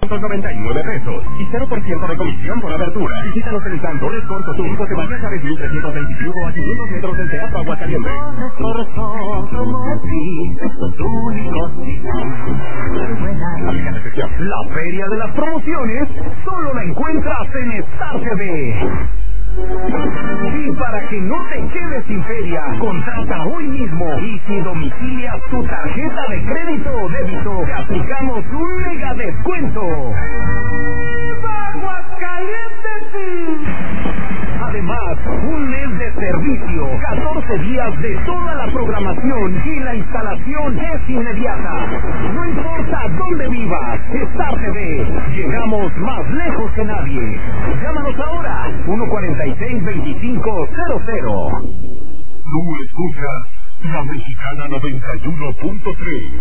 $99 y 0% de comisión por abertura. Visítanos en Santores Corto Sur, José María Chávez 1325 a 500 metros del Teatro Aguascalientes. La feria de las promociones solo la encuentras en Star TV. Y para que no te quedes sin feria, contrata hoy mismo y si domicilias tu tarjeta de crédito o débito, te aplicamos un mega descuento. Además, un mes de servicio, 14 días de toda la programación y la instalación es inmediata. No importa dónde vivas, Star TV, llegamos más lejos que nadie. Llámanos ahora, 146-2500. Tú escuchas La Mexicana 91.3.